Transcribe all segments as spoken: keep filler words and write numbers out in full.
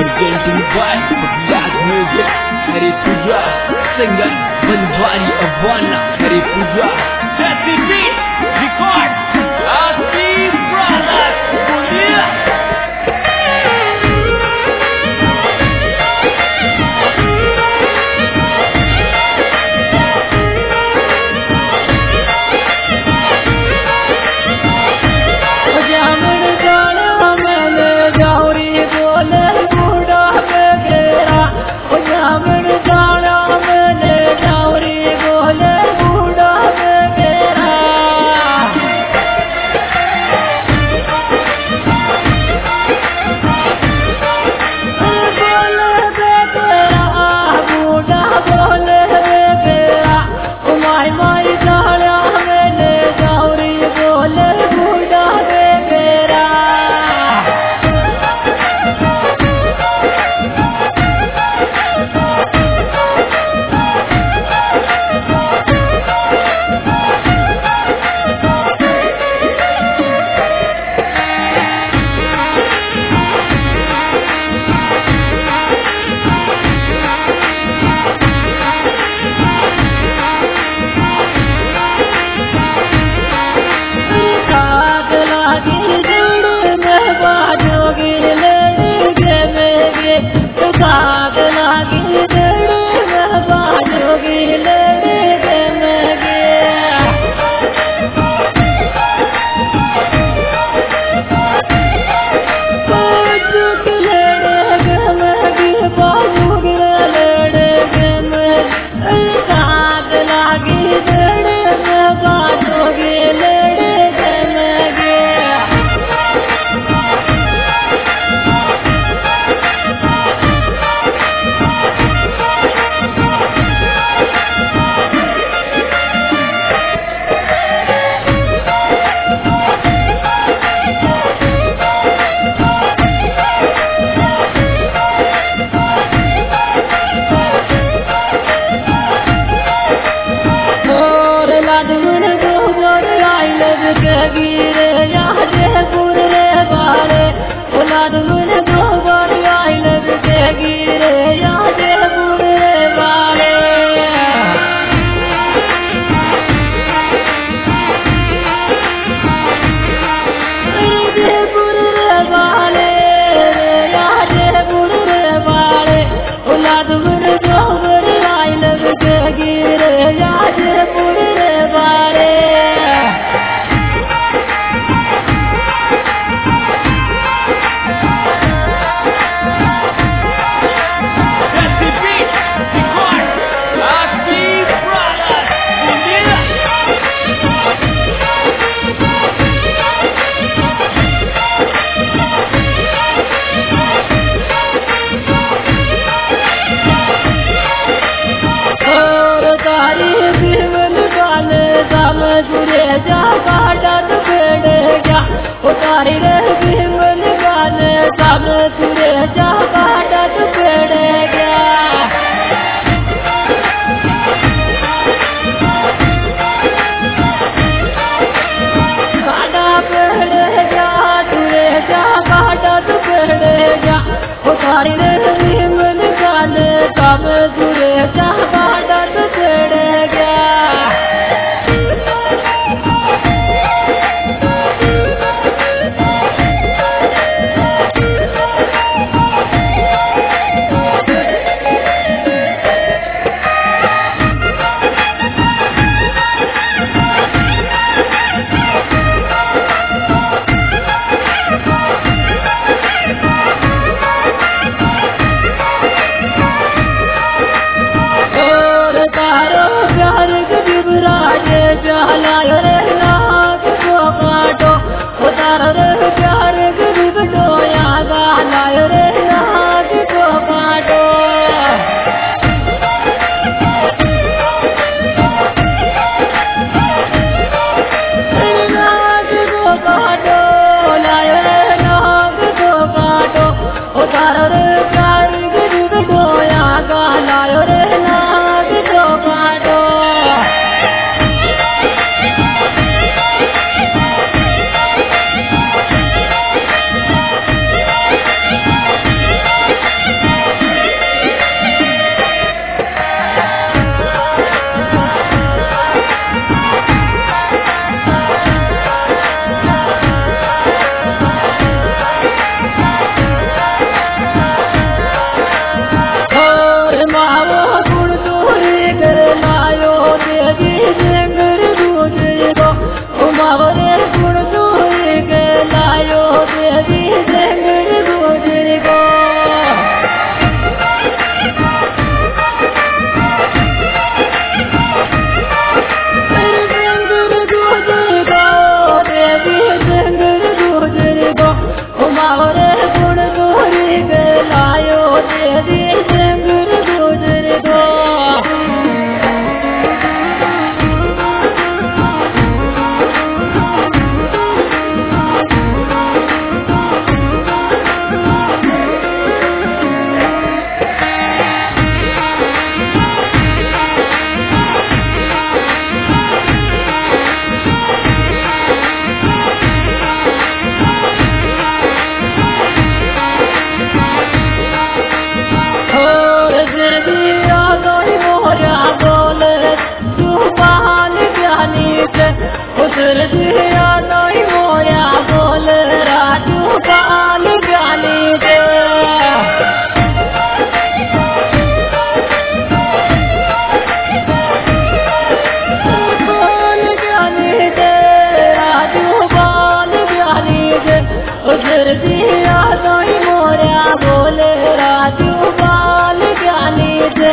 presenting by Black Music. Hari Puja, singer Banwari Avana. Hari Puja, Jesse Beat, record, Asif Brothers, Bulia. उधर दिया नहीं मोया बोल राजू काल गाली दे बाल गाली दे राजू बाल गाली दे उधर दिया नहीं मोया बोल राजू बाल गाली दे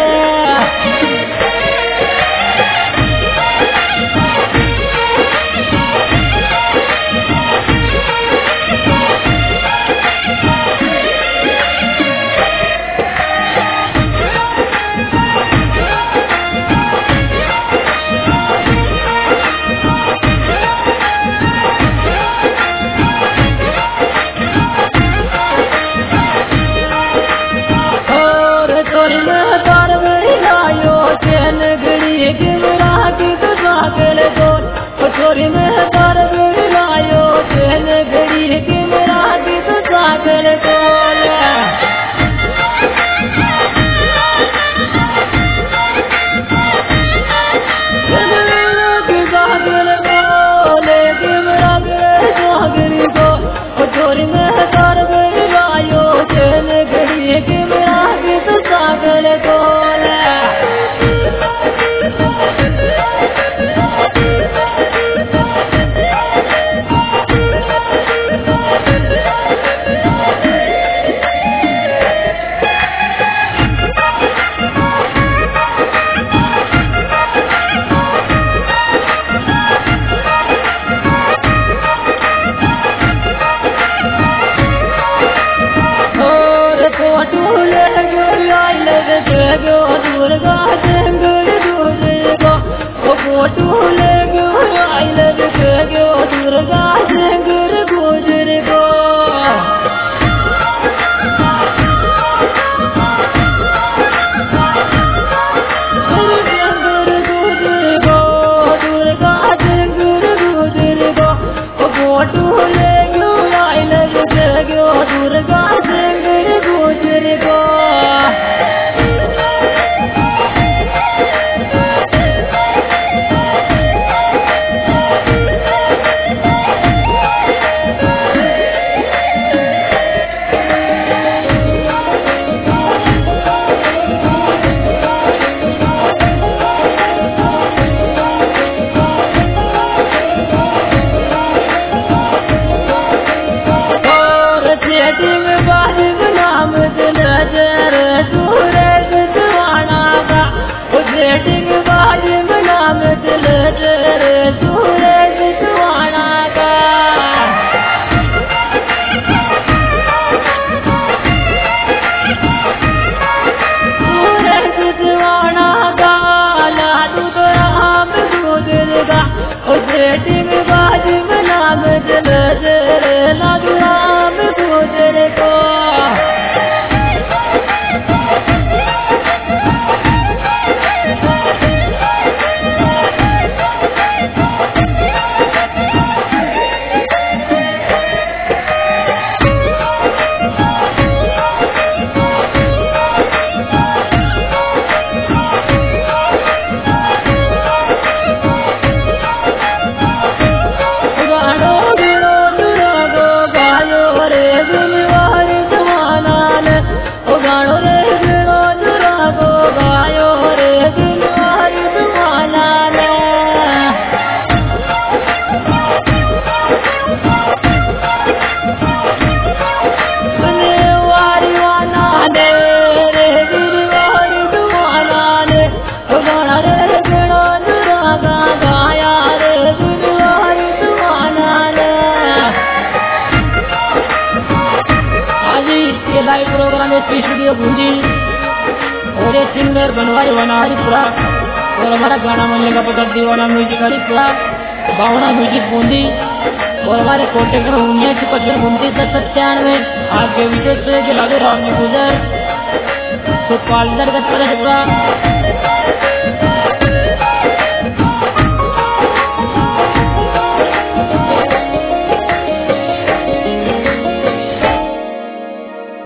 छोरी में तार लायो चैन घड़ी की मेरा गीत सागर बोल सागर बोले कि मेरा सागरी को छोरी में तार लायो चैन घड़ी की मेरा गीत सागर बोल दुर्गा जंगल गुजरेगा ओ फोटो ले गो आई लग गयो दुर्गा जंगल गुजरेगा जंगल गुजरेगा दुर्गा जंगल गुजरेगा ओ फोटो ले गो आई लग गयो दुर्गा जंगल गुजरेगा सिंगर बनवाई वाला हरिपुरा और हमारा गाना बनने का पकड़ दीवाना म्यूजिक हरिपुरा बावना म्यूजिक बूंदी और हमारे कोटेकर उन्नीस पचपन उनतीस सत्तानवे आपके विशेष के लागे राम गुजर सुखपाल का